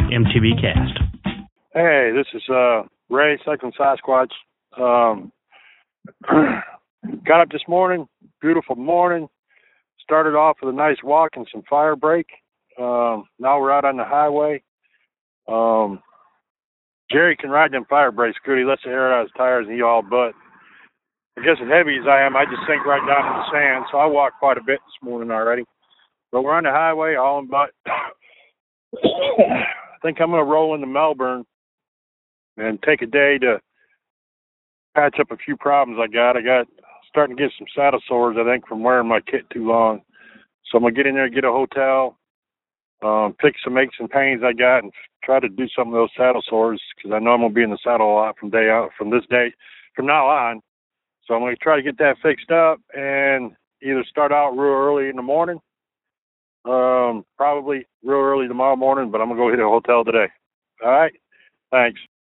MTV Cast. Hey, this is Ray, Cycling Sasquatch. Got up this morning, beautiful morning. Started off with a nice walk and some fire break. Now we're out on the highway. Jerry can ride them fire breaks good. He lets the air out of his tires and he all but. I guess as heavy as I am, I just sink right down in the sand. So I walked quite a bit this morning already. But we're on the highway, hauling butt. I think I'm going to roll into Melbourne and take a day to patch up a few problems I got. Starting to get some saddle sores, I think, from wearing my kit too long. So I'm going to get in there, get a hotel, pick some aches and pains I got, and try to do some of those saddle sores because I know I'm going to be in the saddle a lot from now on. So I'm going to try to get that fixed up and either start out real early in the morning, probably real early tomorrow morning, but I'm going to go hit a hotel today. All right? Thanks.